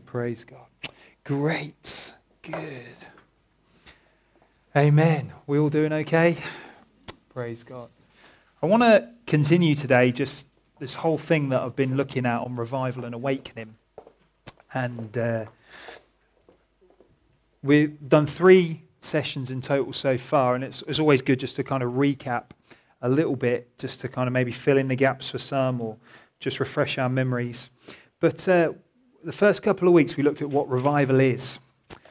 Praise God. Great. Good. Amen. We all doing okay? Praise God. I want to continue today just this whole thing that I've been looking at on revival and awakening. And we've done 3 sessions in total so far, and it's always good just to kind of recap a little bit, just to kind of maybe fill in the gaps for some or just refresh our memories. But the first couple of weeks we looked at what revival is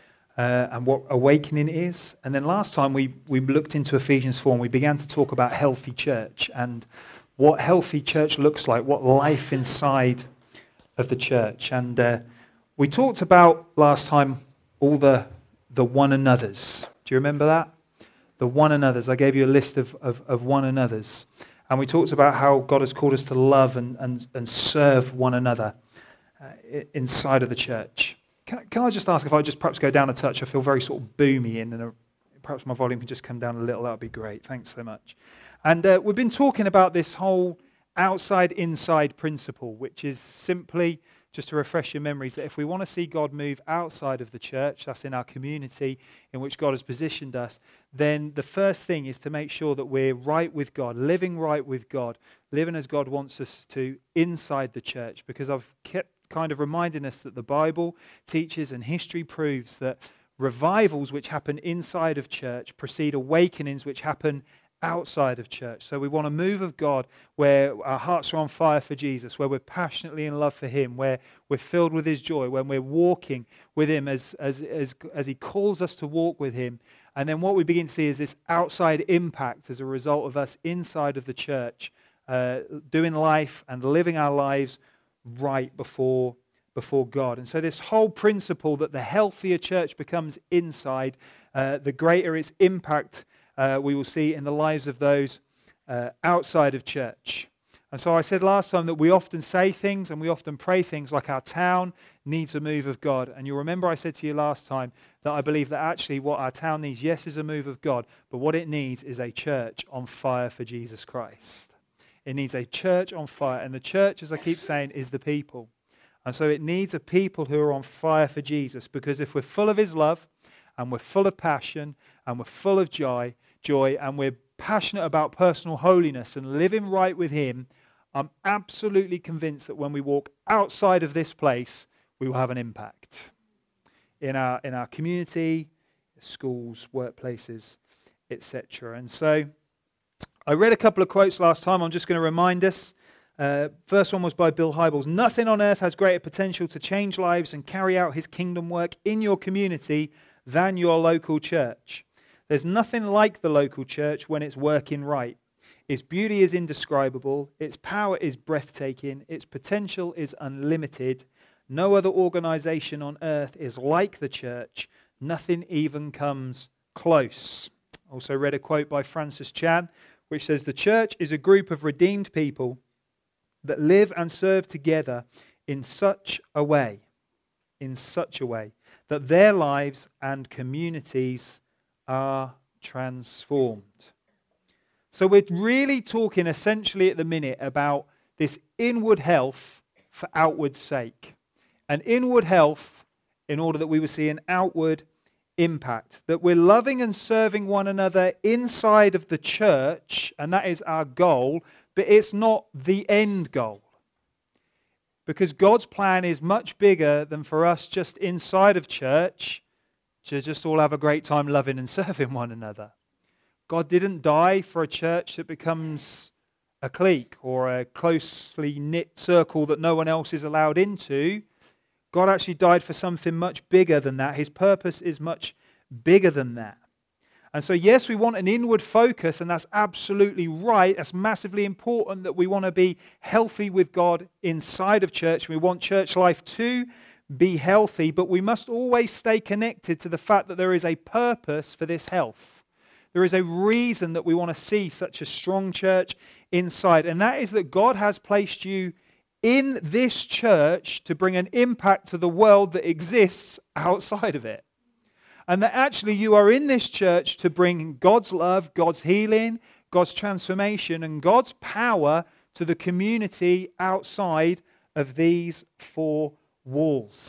and what awakening is. And then last time we looked into Ephesians 4 and we began to talk about healthy church and what healthy church looks like, what life inside of the church. And we talked about last time all the one another's. Do you remember that? The one another's. I gave you a list of one another's. And we talked about how God has called us to love and serve one another inside of the church. Can I just ask if I just perhaps go down a touch? I feel very sort of boomy and perhaps my volume can just come down a little. That would be great. Thanks so much. And we've been talking about this whole outside-inside principle, which is simply, just to refresh your memories, that if we want to see God move outside of the church, that's in our community in which God has positioned us, then the first thing is to make sure that we're right with God, living right with God, living as God wants us to inside the church, because I've kept kind of reminding us that the Bible teaches and history proves that revivals which happen inside of church precede awakenings which happen outside of church. So we want a move of God where our hearts are on fire for Jesus, where we're passionately in love for Him, where we're filled with His joy, when we're walking with Him as He calls us to walk with Him. And then what we begin to see is this outside impact as a result of us inside of the church, doing life and living our lives right before God. And so this whole principle that the healthier church becomes inside, the greater its impact we will see in the lives of those outside of church. And so I said last time that we often say things and we often pray things like our town needs a move of God. And you'll remember I said to you last time that I believe that actually what our town needs, yes, is a move of God, but what it needs is a church on fire for Jesus Christ. It needs a church on fire. And the church, as I keep saying, is the people. And so it needs a people who are on fire for Jesus, because if we're full of His love and we're full of passion and we're full of joy and we're passionate about personal holiness and living right with Him, I'm absolutely convinced that when we walk outside of this place, we will have an impact in our community, schools, workplaces, etc. And so I read a couple of quotes last time. I'm just going to remind us. First one was by Bill Hybels. Nothing on earth has greater potential to change lives and carry out His kingdom work in your community than your local church. There's nothing like the local church when it's working right. Its beauty is indescribable. Its power is breathtaking. Its potential is unlimited. No other organization on earth is like the church. Nothing even comes close. Also read a quote by Francis Chan, which says, the church is a group of redeemed people that live and serve together in such a way that their lives and communities are transformed. So we're really talking essentially at the minute about this inward health for outward sake. An inward health in order that we will see an outward impact. That we're loving and serving one another inside of the church, and that is our goal, but it's not the end goal. Because God's plan is much bigger than for us just inside of church to just all have a great time loving and serving one another. God didn't die for a church that becomes a clique or a closely knit circle that no one else is allowed into. God actually died for something much bigger than that. His purpose is much bigger than that. And so, yes, we want an inward focus, and that's absolutely right. That's massively important that we want to be healthy with God inside of church. We want church life to be healthy, but we must always stay connected to the fact that there is a purpose for this health. There is a reason that we want to see such a strong church inside, and that is that God has placed you in this church to bring an impact to the world that exists outside of it. And that actually you are in this church to bring God's love, God's healing, God's transformation, and God's power to the community outside of these 4 walls.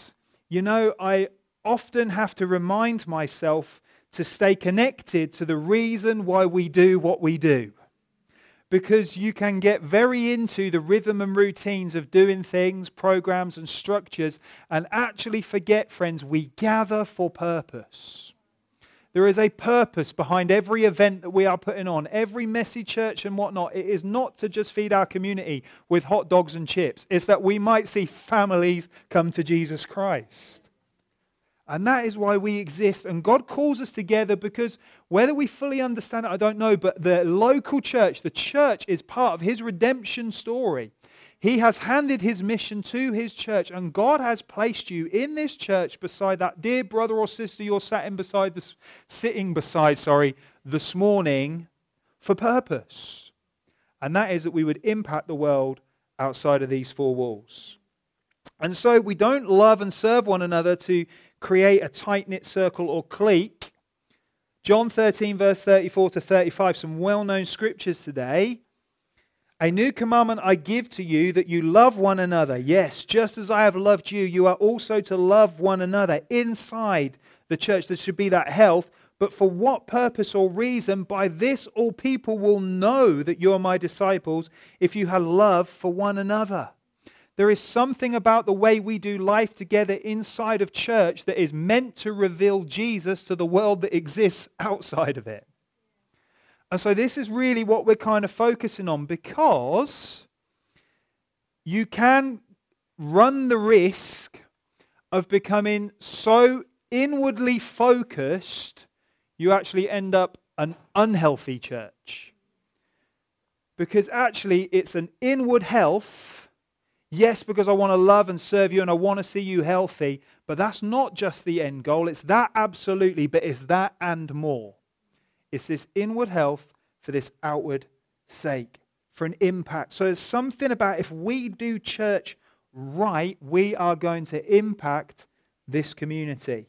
I often have to remind myself to stay connected to the reason why we do what we do. Because you can get very into the rhythm and routines of doing things, programs and structures, and actually forget, friends, we gather for purpose. There is a purpose behind every event that we are putting on, every messy church and whatnot. It is not to just feed our community with hot dogs and chips. It's that we might see families come to Jesus Christ. And that is why we exist. And God calls us together because whether we fully understand it, I don't know, but the local church, the church is part of His redemption story. He has handed His mission to His church, and God has placed you in this church beside that dear brother or sister you're sitting beside this morning for purpose. And that is that we would impact the world outside of these four walls. And so we don't love and serve one another to create a tight-knit circle or clique. John 13, verse 34 to 35, some well-known scriptures today. A new commandment I give to you, that you love one another. Yes, just as I have loved you, you are also to love one another. Inside the church, there should be that health. But for what purpose or reason? By this all people will know that you are my disciples, if you have love for one another. There is something about the way we do life together inside of church that is meant to reveal Jesus to the world that exists outside of it. And so this is really what we're kind of focusing on, because you can run the risk of becoming so inwardly focused, you actually end up an unhealthy church. Because actually it's an inward health. Yes, because I want to love and serve you and I want to see you healthy, but that's not just the end goal. It's that absolutely, but it's that and more. It's this inward health for this outward sake, for an impact. So there's something about if we do church right, we are going to impact this community.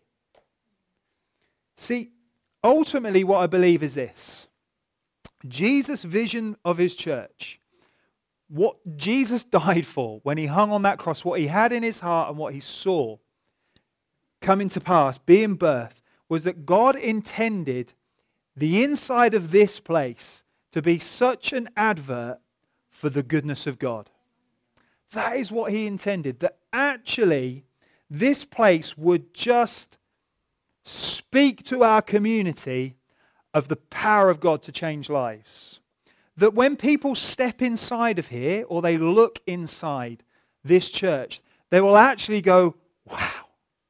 See, ultimately what I believe is this. Jesus' vision of His church, what Jesus died for when He hung on that cross, what He had in His heart and what He saw coming to pass, being birthed, was that God intended the inside of this place to be such an advert for the goodness of God. That is what He intended, that actually this place would just speak to our community of the power of God to change lives. That when people step inside of here, or they look inside this church, they will actually go, wow,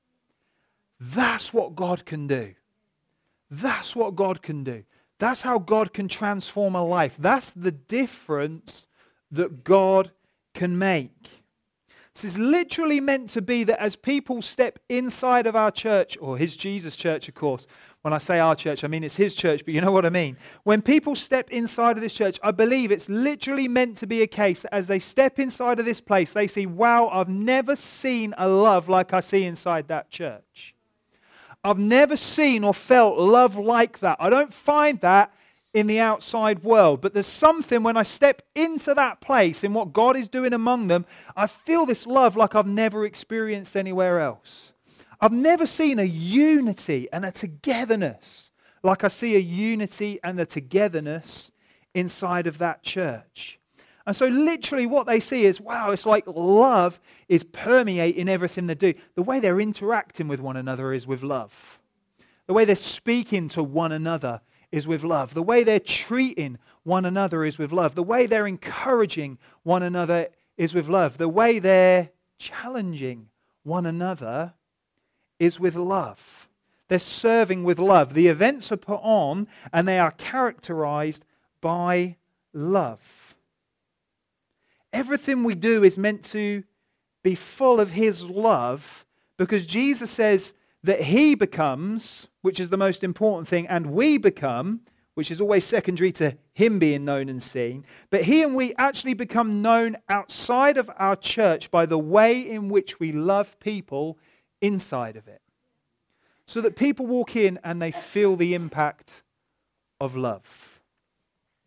that's what God can do. That's what God can do. That's how God can transform a life. That's the difference that God can make. This is literally meant to be that as people step inside of our church, or His Jesus church, of course. When I say our church, I mean it's His church, but you know what I mean. When people step inside of this church, I believe it's literally meant to be a case that as they step inside of this place, they see, wow, I've never seen a love like I see inside that church. I've never seen or felt love like that. I don't find that in the outside world. But there's something when I step into that place, in what God is doing among them, I feel this love like I've never experienced anywhere else. I've never seen a unity and a togetherness like I see a unity and a togetherness inside of that church. And so literally what they see is, wow, it's like love is permeating everything they do. The way they're interacting with one another is with love. The way they're speaking to one another is with love. The way they're treating one another is with love. The way they're encouraging one another is with love. The way they're challenging one another is with love. They're serving with love. The events are put on and they are characterized by love. Everything we do is meant to be full of His love, because Jesus says that He becomes, which is the most important thing, and we become, which is always secondary to Him being known and seen, but He and we actually become known outside of our church by the way in which we love people inside of it. So that people walk in and they feel the impact of love.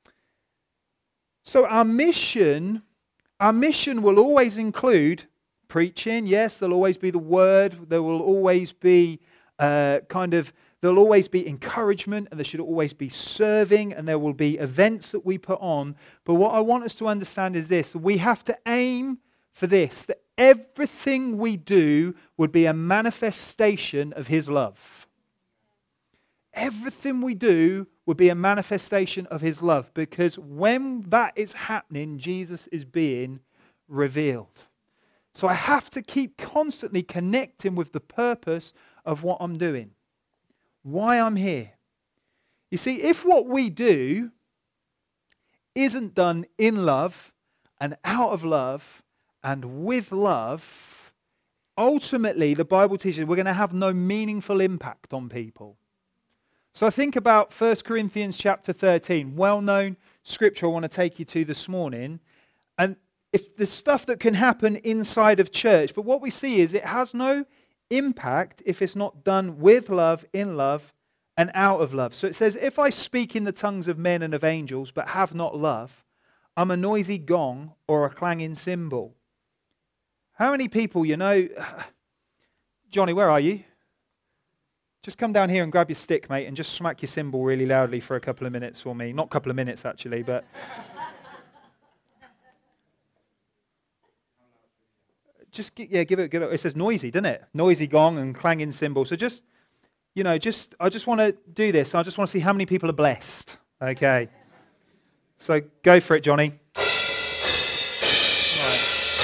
So our mission will always include preaching. Yes, there'll always be the word. There will always be there'll always be encouragement, and there should always be serving, and there will be events that we put on. But what I want us to understand is this: that we have to aim for this, that everything we do would be a manifestation of His love. Everything we do would be a manifestation of His love, because when that is happening, Jesus is being revealed. So I have to keep constantly connecting with the purpose of what I'm doing, why I'm here. You see, if what we do isn't done in love and out of love and with love, ultimately the Bible teaches we're going to have no meaningful impact on people. So I think about 1 Corinthians chapter 13, well-known scripture I want to take you to this morning. And if there's stuff that can happen inside of church, but what we see is it has no impact if it's not done with love, in love, and out of love. So it says, if I speak in the tongues of men and of angels, but have not love, I'm a noisy gong or a clanging cymbal. How many people, Johnny, where are you? Just come down here and grab your stick, mate, and just smack your cymbal really loudly for a couple of minutes for me. Not a couple of minutes, actually, but... Just, give it. It says noisy, doesn't it? Noisy gong and clanging cymbal. So I just want to do this. I just want to see how many people are blessed. Okay. So go for it, Johnny. Right.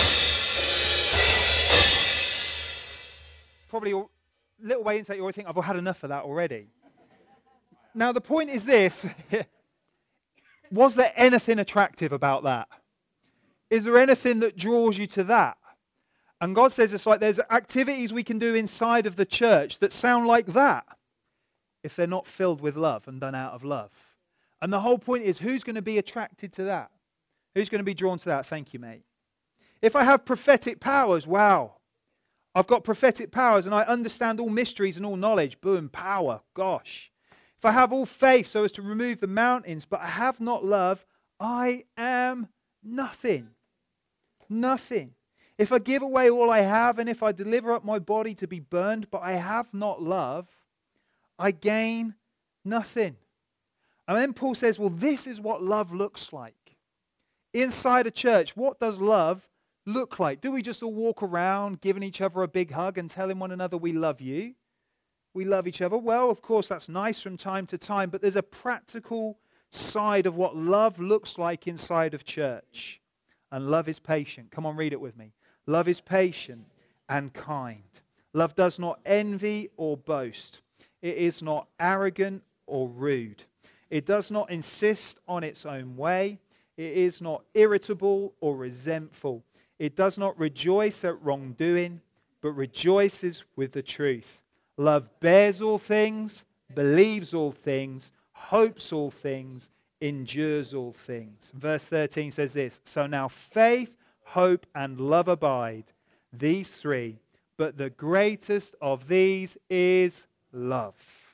Probably a little way into that, you already think, I've had enough of that already. Now, the point is this. Was there anything attractive about that? Is there anything that draws you to that? And God says it's like there's activities we can do inside of the church that sound like that if they're not filled with love and done out of love. And the whole point is, who's going to be attracted to that? Who's going to be drawn to that? Thank you, mate. If I have prophetic powers, wow. I've got prophetic powers and I understand all mysteries and all knowledge. Boom, power. Gosh. If I have all faith so as to remove the mountains, but I have not love, I am nothing. Nothing. If I give away all I have, and if I deliver up my body to be burned, but I have not love, I gain nothing. And then Paul says, well, this is what love looks like. Inside a church, what does love look like? Do we just all walk around giving each other a big hug and telling one another we love you? We love each other. Well, of course, that's nice from time to time, but there's a practical side of what love looks like inside of church. And love is patient. Come on, read it with me. Love is patient and kind. Love does not envy or boast. It is not arrogant or rude. It does not insist on its own way. It is not irritable or resentful. It does not rejoice at wrongdoing, but rejoices with the truth. Love bears all things, believes all things, hopes all things, endures all things. Verse 13 says this, so now faith, hope, and love abide, these three, but the greatest of these is love.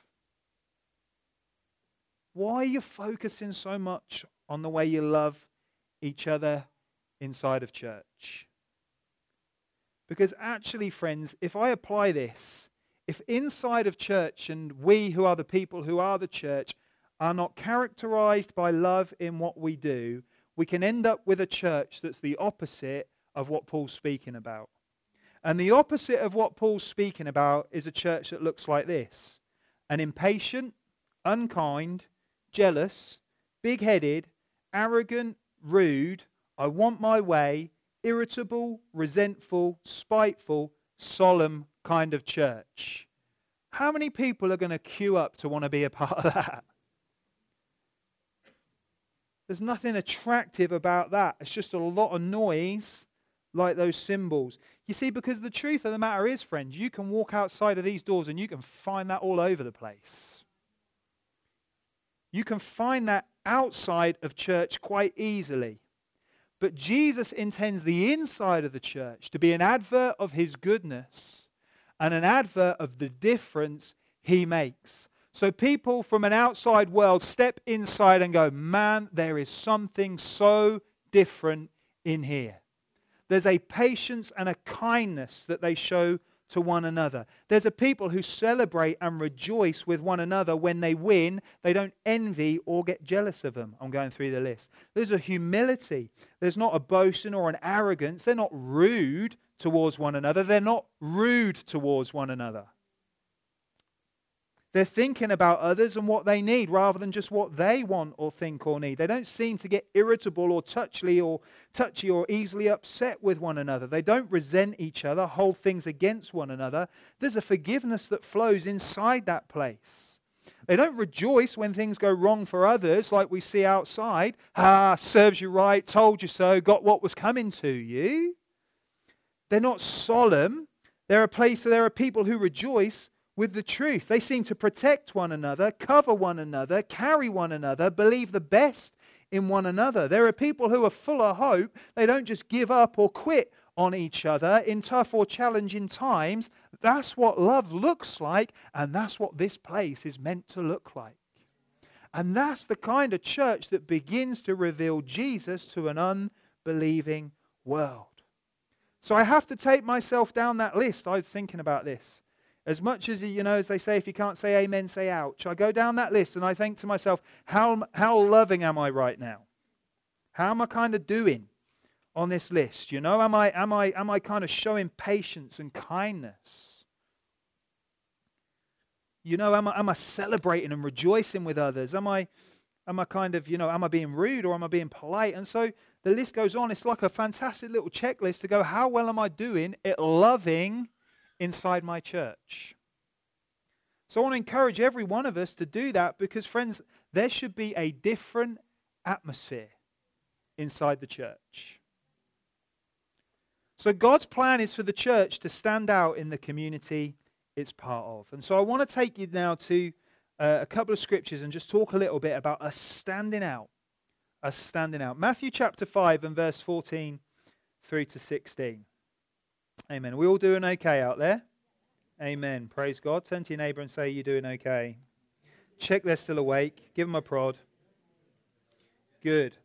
Why are you focusing so much on the way you love each other inside of church? Because actually, friends, if I apply this, if inside of church and we who are the people who are the church are not characterized by love in what we do, we can end up with a church that's the opposite of what Paul's speaking about. And the opposite of what Paul's speaking about is a church that looks like this. An impatient, unkind, jealous, big-headed, arrogant, rude, I want my way, irritable, resentful, spiteful, solemn kind of church. How many people are going to queue up to want to be a part of that? There's nothing attractive about that. It's just a lot of noise like those cymbals. You see, because the truth of the matter is, friends, you can walk outside of these doors and you can find that all over the place. You can find that outside of church quite easily. But Jesus intends the inside of the church to be an advert of His goodness and an advert of the difference He makes. So people from an outside world step inside and go, man, there is something so different in here. there's a patience and a kindness that they show to one another. There's a people who celebrate and rejoice with one another when they win. They don't envy or get jealous of them. I'm going through the list. There's a humility. There's not a boasting or an arrogance. They're not rude towards one another. They're not rude towards one another. They're thinking about others and what they need rather than just what they want or think or need. They don't seem to get irritable or touchy or easily upset with one another. They don't resent each other, hold things against one another. There's a forgiveness that flows inside that place. They don't rejoice when things go wrong for others like we see outside. Serves you right, told you so, got what was coming to you. They're not solemn. They're a place where there are people who rejoice with the truth. They seem to protect one another, cover one another, carry one another, believe the best in one another. There are people who are full of hope. They don't just give up or quit on each other in tough or challenging times. That's what love looks like, and that's what this place is meant to look like. And that's the kind of church that begins to reveal Jesus to an unbelieving world. So I have to take myself down that list. I was thinking about this. As much as, as they say, if you can't say amen, say ouch. I go down that list and I think to myself, how loving am I right now? How am I kind of doing on this list? Am I kind of showing patience and kindness? Am I celebrating and rejoicing with others? Am I kind of, am I being rude or am I being polite? And so the list goes on. It's like a fantastic little checklist to go, how well am I doing at loving inside my church? So I want to encourage every one of us to do that because, friends, there should be a different atmosphere inside the church. So God's plan is for the church to stand out in the community it's part of. And so I want to take you now to a couple of scriptures and just talk a little bit about us standing out. Us standing out. Matthew chapter 5 and verse 14 through to 16. Amen. Are we all doing okay out there? Amen. Praise God. Turn to your neighbour and say, you're doing okay. Check they're still awake. Give them a prod. Good.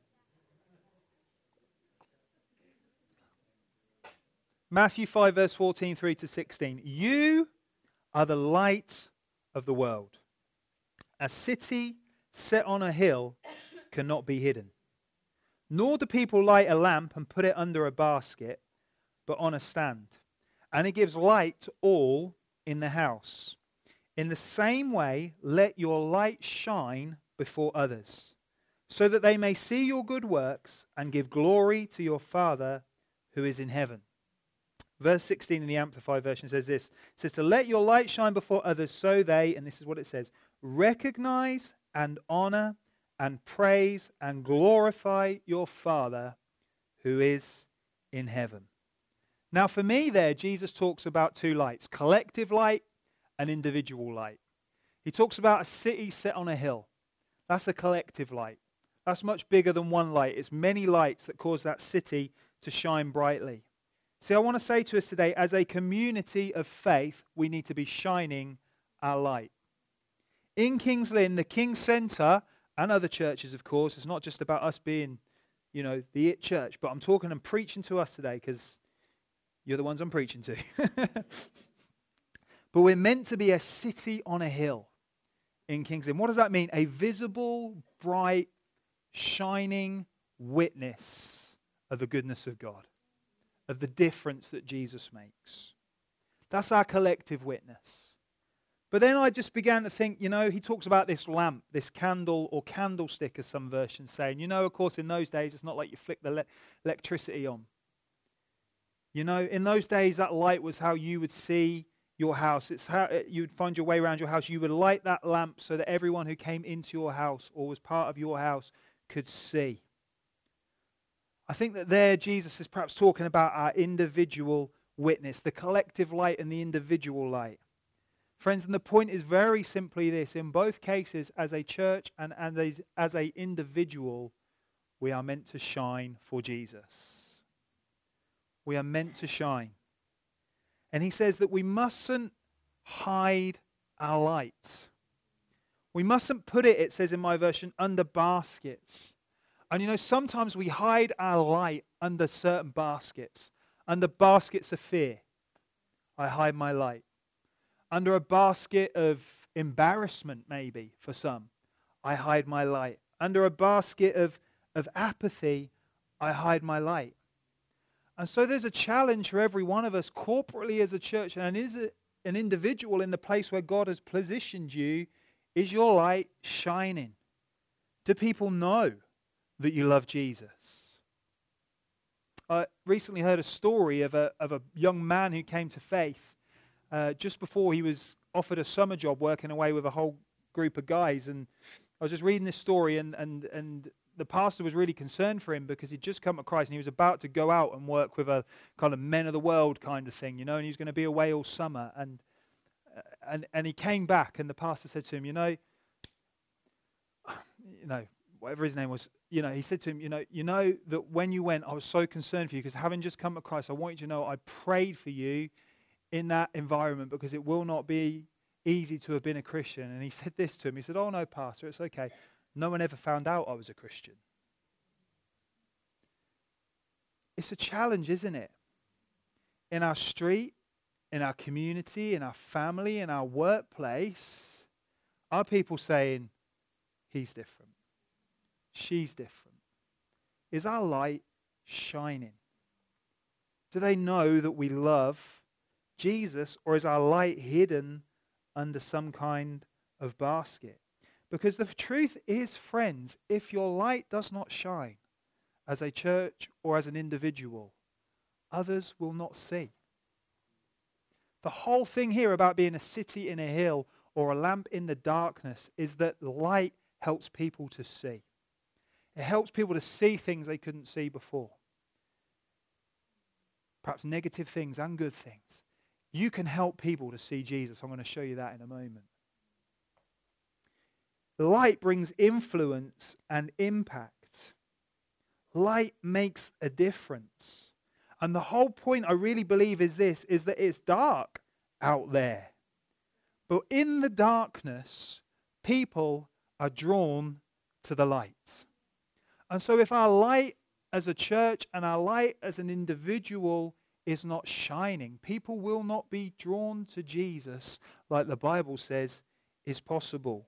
Matthew 5 verse 14 through to 16. You are the light of the world. A city set on a hill cannot be hidden. Nor do people light a lamp and put it under a basket, but on a stand. And it gives light to all in the house. In the same way, let your light shine before others, so that they may see your good works and give glory to your Father who is in heaven. Verse 16 in the Amplified version says this. It says to let your light shine before others so they, and this is what it says, recognize and honor and praise and glorify your Father who is in heaven. Now for me there, Jesus talks about two lights, collective light and individual light. He talks about a city set on a hill. That's a collective light. That's much bigger than one light. It's many lights that cause that city to shine brightly. See, I want to say to us today, as a community of faith, we need to be shining our light. In King's Lynn, the King's Centre, and other churches, of course, it's not just about us being, the it church, but I'm talking and preaching to us today because you're the ones I'm preaching to. But we're meant to be a city on a hill in King's Lynn. What does that mean? A visible, bright, shining witness of the goodness of God, of the difference that Jesus makes. That's our collective witness. But then I just began to think, he talks about this lamp, this candle or candlestick, as some versions say. And of course, in those days, it's not like you flick the electricity on. In those days, that light was how you would see your house. It's how you'd find your way around your house. You would light that lamp so that everyone who came into your house or was part of your house could see. I think that there Jesus is perhaps talking about our individual witness, the collective light and the individual light. Friends, and the point is very simply this. In both cases, as a church and as an individual, we are meant to shine for Jesus. We are meant to shine. And he says that we mustn't hide our light. We mustn't put it, it says in my version, under baskets, And you know, sometimes we hide our light under certain baskets. Under baskets of fear, I hide my light. Under a basket of embarrassment, maybe, for some, I hide my light. Under a basket of apathy, I hide my light. And so there's a challenge for every one of us, corporately as a church, and as an individual in the place where God has positioned you. Is your light shining? Do people know that you love Jesus? I recently heard a story of a young man who came to faith just before he was offered a summer job working away with a whole group of guys. And I was just reading this story, and the pastor was really concerned for him because he'd just come to Christ and he was about to go out and work with a kind of men of the world kind of thing, you know, and he was going to be away all summer. And he came back, and the pastor said to him, you know, whatever his name was, he said to him, you know that when you went, I was so concerned for you because having just come to Christ, I want you to know I prayed for you in that environment because it will not be easy to have been a Christian. And he said this to him. He said, oh no, pastor, it's okay. No one ever found out I was a Christian. It's a challenge, isn't it? In our street, in our community, in our family, in our workplace, are people saying, he's different, she's different? Is our light shining? Do they know that we love Jesus, or is our light hidden under some kind of basket? Because the truth is, friends, if your light does not shine as a church or as an individual, others will not see. The whole thing here about being a city in a hill or a lamp in the darkness is that light helps people to see. It helps people to see things they couldn't see before. Perhaps negative things and good things. You can help people to see Jesus. I'm going to show you that in a moment. Light brings influence and impact. Light makes a difference. And the whole point, I really believe, is this, is that it's dark out there. But in the darkness, people are drawn to the light. And so if our light as a church and our light as an individual is not shining, people will not be drawn to Jesus like the Bible says is possible.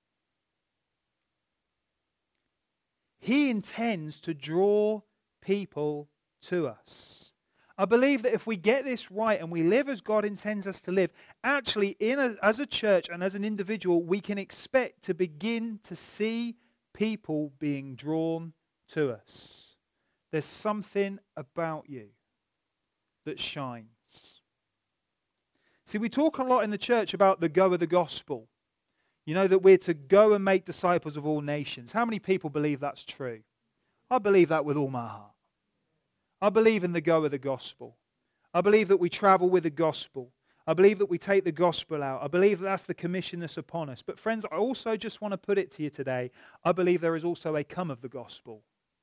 He intends to draw people to us. I believe that if we get this right and we live as God intends us to live, actually as a church and as an individual, we can expect to begin to see people being drawn to us. There's something about you that shines. See, we talk a lot in the church about the go of the gospel. You know, that we're to go and make disciples of all nations. How many people believe that's true? I believe that with all my heart. I believe in the go of the gospel. I believe that we travel with the gospel. I believe that we take the gospel out. I believe that that's the commission that's upon us. But friends, I also just want to put it to you today. I believe there is also a come of the gospel.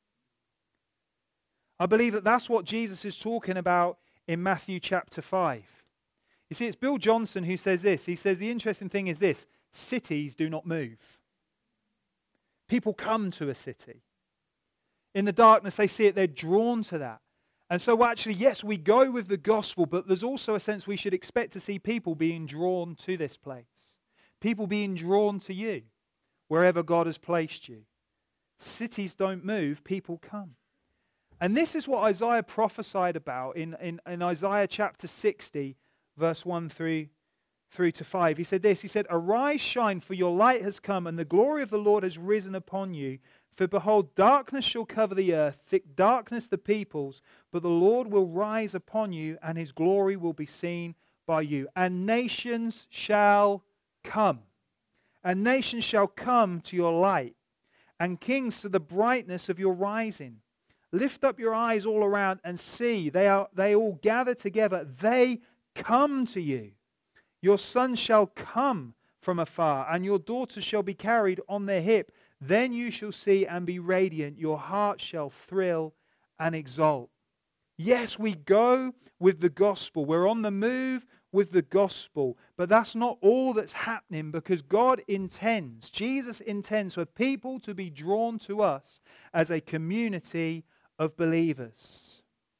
I believe that that's what Jesus is talking about in Matthew chapter 5. You see, it's Bill Johnson who says this. He says the interesting thing is this: cities do not move. People come to a city. In the darkness, they see it, they're drawn to that. And so actually, yes, we go with the gospel, but there's also a sense we should expect to see people being drawn to this place. People being drawn to you, wherever God has placed you. Cities don't move, people come. And this is what Isaiah prophesied about in Isaiah chapter 60, verse 1 through to 5. He said this, he said, "Arise, shine, for your light has come, and the glory of the Lord has risen upon you. For behold, darkness shall cover the earth, thick darkness the peoples, but the Lord will rise upon you, and his glory will be seen by you. And nations shall come, and nations shall come to your light, and kings to the brightness of your rising. Lift up your eyes all around and see, they all gather together, they come to you. Your sons shall come from afar, and your daughters shall be carried on their hip. Then you shall see and be radiant. Your heart shall thrill and exult." Yes, we go with the gospel. We're on the move. with the gospel. But that's not all that's happening, because Jesus intends for people to be drawn to us as a community of believers.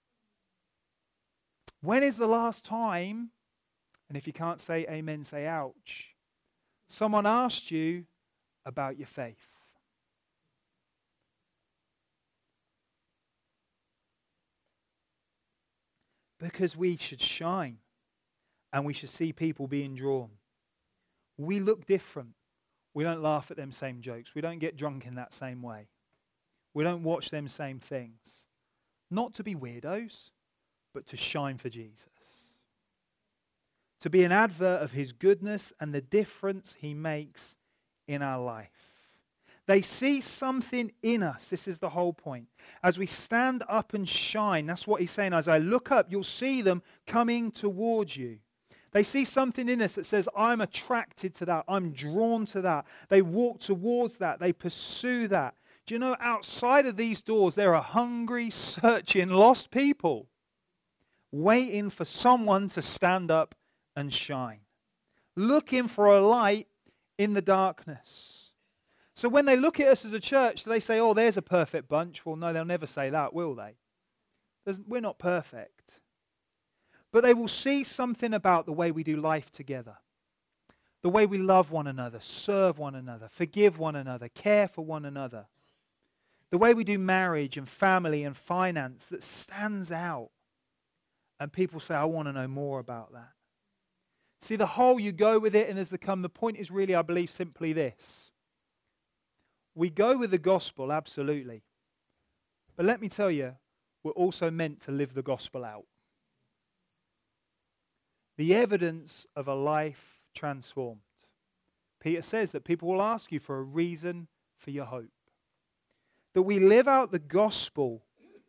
When is the last time, and if you can't say amen, say ouch, someone asked you about your faith? Because we should shine and we should see people being drawn. We look different. We don't laugh at them same jokes. We don't get drunk in that same way. We don't watch them same things. Not to be weirdos, but to shine for Jesus. To be an advert of His goodness and the difference He makes in our life. They see something in us. This is the whole point. As we stand up and shine, that's what He's saying. As I look up, you'll see them coming towards you. They see something in us that says, I'm attracted to that. I'm drawn to that. They walk towards that. They pursue that. Do you know, outside of these doors, there are hungry, searching, lost people waiting for someone to stand up and shine. Looking for a light in the darkness. So when they look at us as a church, they say, oh, there's a perfect bunch. Well, no, they'll never say that, will they? We're not perfect. But they will see something about the way we do life together. The way we love one another, serve one another, forgive one another, care for one another. The way we do marriage and family and finance that stands out. And people say, I want to know more about that. See, the whole you go with it and as they come, the point is really, I believe, simply this. We go with the gospel, absolutely. But let me tell you, we're also meant to live the gospel out. The evidence of a life transformed. Peter says that people will ask you for a reason for your hope. That we live out the gospel.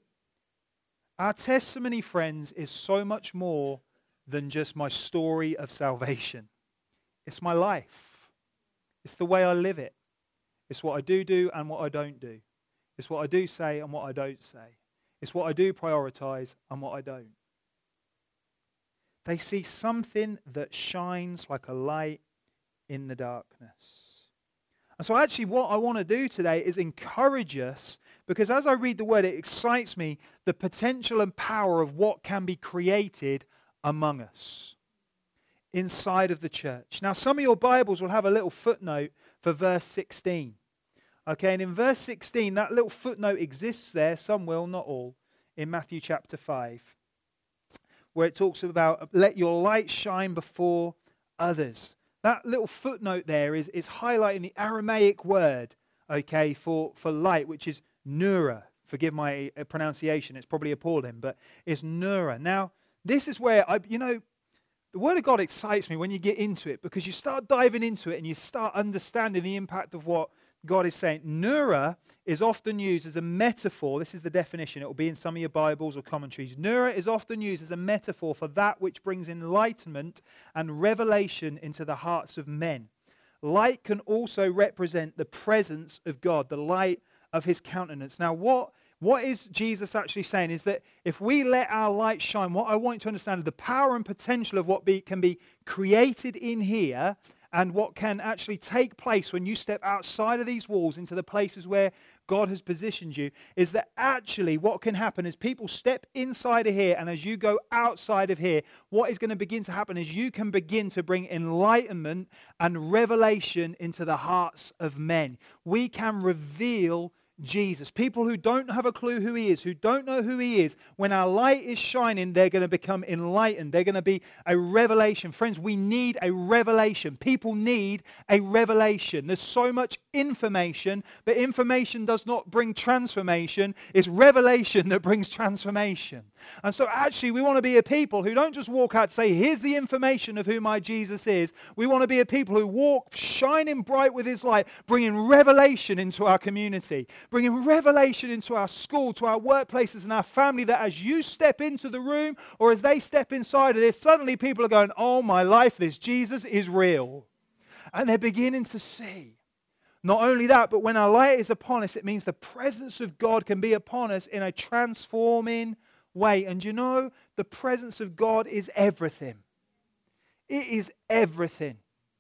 Our testimony, friends, is so much more than just my story of salvation. It's my life. It's the way I live it. It's what I do and what I don't do. It's what I do say and what I don't say. It's what I do prioritize and what I don't. They see something that shines like a light in the darkness. And so actually what I want to do today is encourage us, because as I read the word, it excites me, the potential and power of what can be created among us, inside of the church. Now, some of your Bibles will have a little footnote for verse 16. Okay, and in verse 16, that little footnote exists there, some will, not all, in Matthew chapter 5, where it talks about, let your light shine before others. That little footnote there is highlighting the Aramaic word, okay, for light, which is nura. Forgive my pronunciation, it's probably appalling, but it's nura. Now, this is where, the Word of God excites me when you get into it, because you start diving into it and you start understanding the impact of what God is saying. Nura is often used as a metaphor. This is the definition. It will be in some of your Bibles or commentaries. Nura is often used as a metaphor for that which brings enlightenment and revelation into the hearts of men. Light can also represent the presence of God, the light of His countenance. Now, what is Jesus actually saying is that if we let our light shine, what I want you to understand is the power and potential of what can be created in here, and what can actually take place when you step outside of these walls into the places where God has positioned you, is that actually what can happen is people step inside of here, and as you go outside of here, what is going to begin to happen is you can begin to bring enlightenment and revelation into the hearts of men. We can reveal Jesus. People who don't have a clue who He is, who don't know who He is, when our light is shining, they're going to become enlightened. They're going to be a revelation. Friends, we need a revelation. People need a revelation. There's so much information, but information does not bring transformation. It's revelation that brings transformation. And so actually we want to be a people who don't just walk out and say, here's the information of who my Jesus is. We want to be a people who walk shining bright with His light, bringing revelation into our community, bringing revelation into our school, to our workplaces and our family, that as you step into the room or as they step inside of this, suddenly people are going, oh my life, this Jesus is real. And they're beginning to see. Not only that, but when our light is upon us, it means the presence of God can be upon us in a transforming way. And you know, the presence of God is everything. It is everything.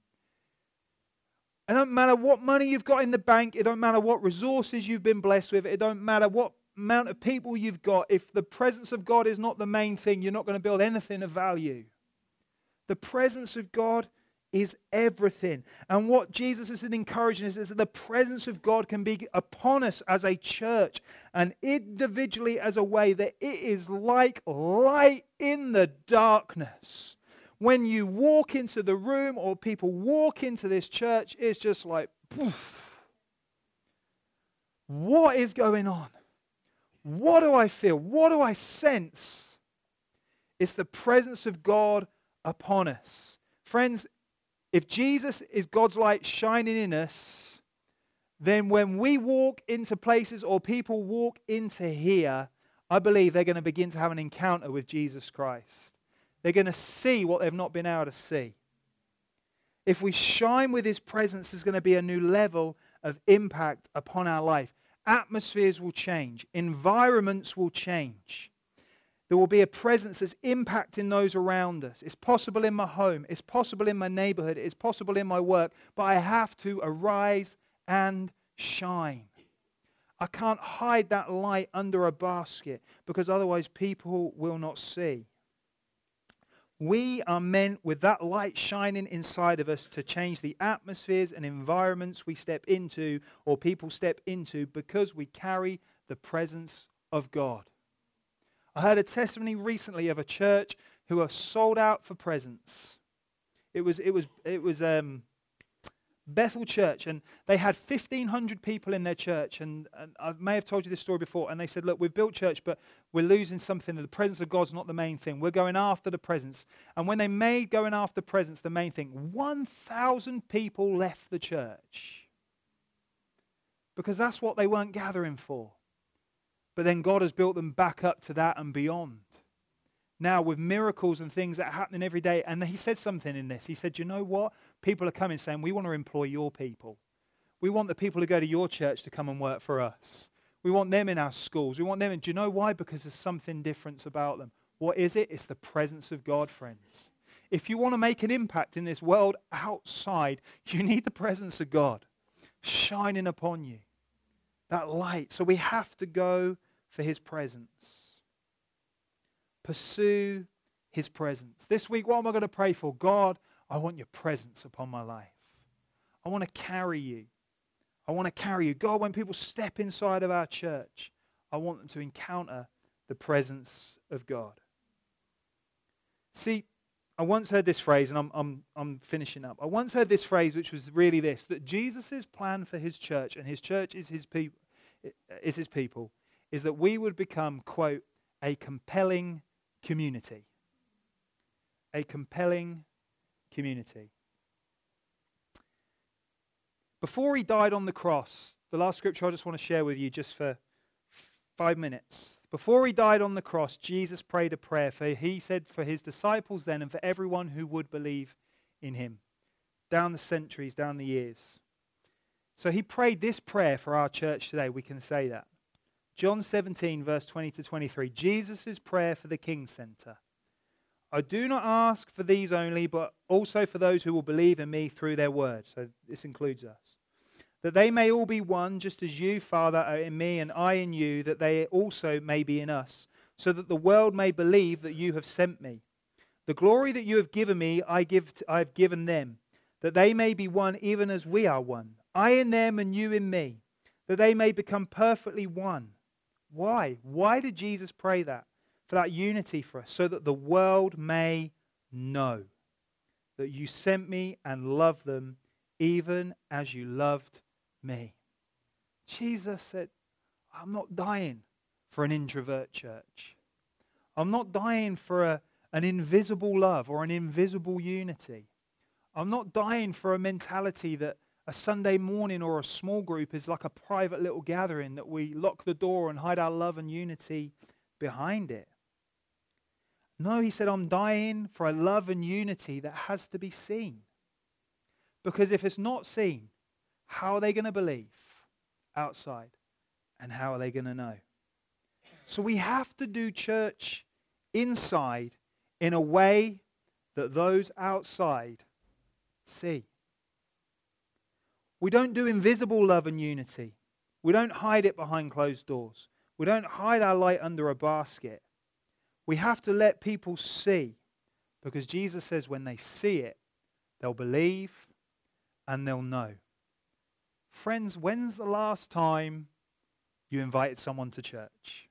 It don't matter what money you've got in the bank. It don't matter what resources you've been blessed with. It don't matter what amount of people you've got. If the presence of God is not the main thing, you're not going to build anything of value. The presence of God is everything. And what Jesus is encouraging us is that the presence of God can be upon us as a church and individually as a way that it is like light in the darkness. When you walk into the room or people walk into this church, it's just like, poof. What is going on? What do I feel? What do I sense? It's the presence of God upon us. Friends, if Jesus is God's light shining in us, then when we walk into places or people walk into here, I believe they're going to begin to have an encounter with Jesus Christ. They're going to see what they've not been able to see. If we shine with His presence, there's going to be a new level of impact upon our life. Atmospheres will change. Environments will change. There will be a presence that's impacting those around us. It's possible in my home. It's possible in my neighborhood. It's possible in my work. But I have to arise and shine. I can't hide that light under a basket because otherwise people will not see. We are meant with that light shining inside of us to change the atmospheres and environments we step into or people step into because we carry the presence of God. I heard a testimony recently of a church who are sold out for presents. It was Bethel Church, and they had 1,500 people in their church. And I may have told you this story before. And they said, "Look, we've built church, but we're losing something. The presence of God's not the main thing. We're going after the presence." And when they made going after presence the main thing, 1,000 people left the church because that's what they weren't gathering for. But then God has built them back up to that and beyond. Now with miracles and things that are happening every day. And He said something in this. He said, "You know what? People are coming saying, we want to employ your people. We want the people who go to your church to come and work for us. We want them in our schools. We want them in." Do you know why? Because there's something different about them. What is it? It's the presence of God, friends. If you want to make an impact in this world outside, you need the presence of God shining upon you. That light. So we have to go for His presence. Pursue His presence. This week, what am I going to pray for? God, I want your presence upon my life. I want to carry you. I want to carry you. God, when people step inside of our church, I want them to encounter the presence of God. See, I once heard this phrase, and I'm finishing up. I once heard this phrase, which was really this: that Jesus' plan for His church, and His church is His people, is that we would become, quote, a compelling community. A compelling community. Before He died on the cross, the last scripture I just want to share with you just for 5 minutes. Before He died on the cross, Jesus prayed a prayer. He said for His disciples then and for everyone who would believe in Him. Down the centuries, down the years. So He prayed this prayer for our church today. We can say that. John 17, verse 20 to 23. Jesus' prayer for the King Center. "I do not ask for these only, but also for those who will believe in me through their word." So this includes us. "That they may all be one, just as you, Father, are in me and I in you, that they also may be in us, so that the world may believe that you have sent me. The glory that you have given me, I have given them, that they may be one even as we are one. I in them and you in me, that they may become perfectly one." Why? Why did Jesus pray that? For that unity for us, so that the world may know that you sent me and loved them even as you loved me. Jesus said, I'm not dying for an introvert church. I'm not dying for an invisible love or an invisible unity. I'm not dying for a mentality that a Sunday morning or a small group is like a private little gathering that we lock the door and hide our love and unity behind it. No, He said, I'm dying for a love and unity that has to be seen. Because if it's not seen, how are they going to believe outside? And how are they going to know? So we have to do church inside in a way that those outside see. We don't do invisible love and unity. We don't hide it behind closed doors. We don't hide our light under a basket. We have to let people see, because Jesus says when they see it, they'll believe and they'll know. Friends, when's the last time you invited someone to church?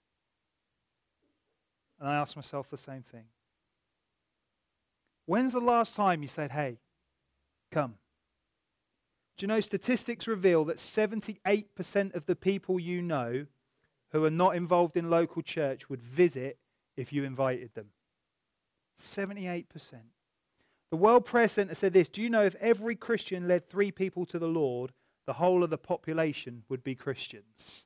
And I ask myself the same thing. When's the last time you said, hey, come? Do you know statistics reveal that 78% of the people you know who are not involved in local church would visit if you invited them? 78%. The World Prayer Center said this: do you know if every Christian led 3 people to the Lord, the whole of the population would be Christians?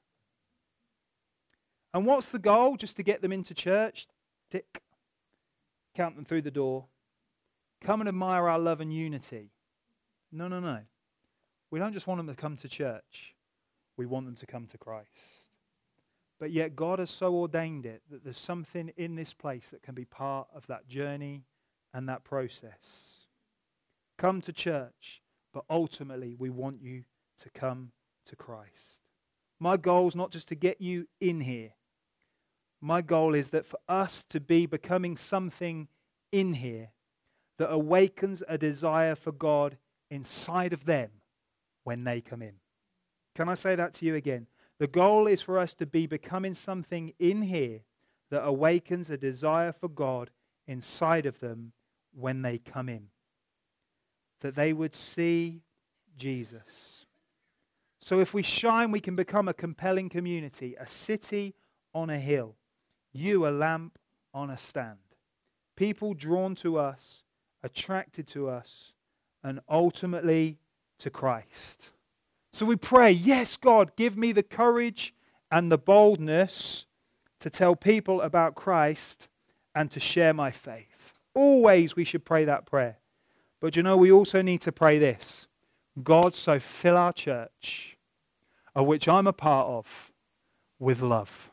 And what's the goal? Just to get them into church? Tick. Count them through the door. Come and admire our love and unity. No, no, no. We don't just want them to come to church. We want them to come to Christ. But yet God has so ordained it that there's something in this place that can be part of that journey and that process. Come to church, but ultimately we want you to come to Christ. My goal is not just to get you in here. My goal is that for us to be becoming something in here that awakens a desire for God inside of them when they come in. Can I say that to you again? The goal is for us to be becoming something in here that awakens a desire for God inside of them when they come in. That they would see Jesus. So if we shine, we can become a compelling community, a city on a hill, you a lamp on a stand. People drawn to us, attracted to us, and ultimately to Christ. So we pray, yes, God, give me the courage and the boldness to tell people about Christ and to share my faith. Always we should pray that prayer. But you know, we also need to pray this: God, so fill our church, of which I'm a part of, with love.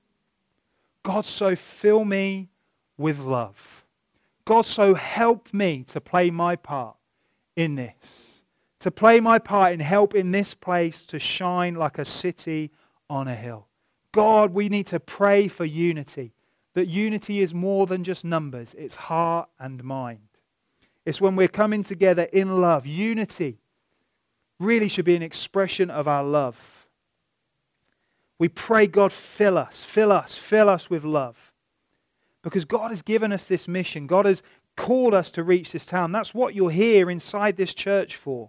God, so fill me with love. God, so help me to play my part in this. To play my part in helping this place to shine like a city on a hill. God, we need to pray for unity. That unity is more than just numbers. It's heart and mind. It's when we're coming together in love. Unity really should be an expression of our love. We pray, God, fill us with love. Because God has given us this mission. God has called us to reach this town. That's what you're here inside this church for.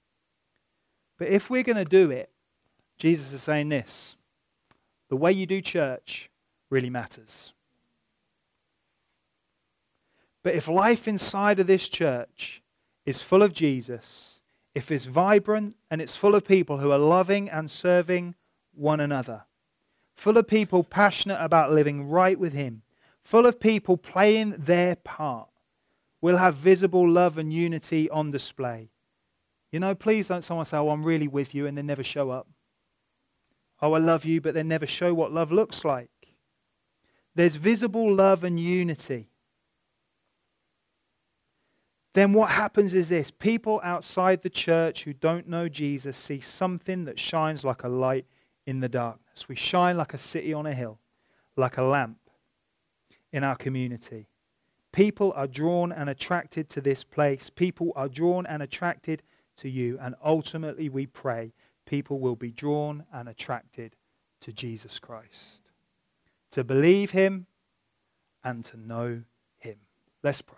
But if we're going to do it, Jesus is saying this: the way you do church really matters. But if life inside of this church is full of Jesus, if it's vibrant and it's full of people who are loving and serving one another, full of people passionate about living right with Him, full of people playing their part, we'll have visible love and unity on display. You know, please don't someone say, oh, I'm really with you, and then never show up. Oh, I love you, but then never show what love looks like. There's visible love and unity. Then what happens is this: people outside the church who don't know Jesus see something that shines like a light in the darkness. We shine like a city on a hill, like a lamp in our community. People are drawn and attracted to this place. People are drawn and attracted to you. And ultimately we pray people will be drawn and attracted to Jesus Christ, to believe Him and to know Him. Let's pray.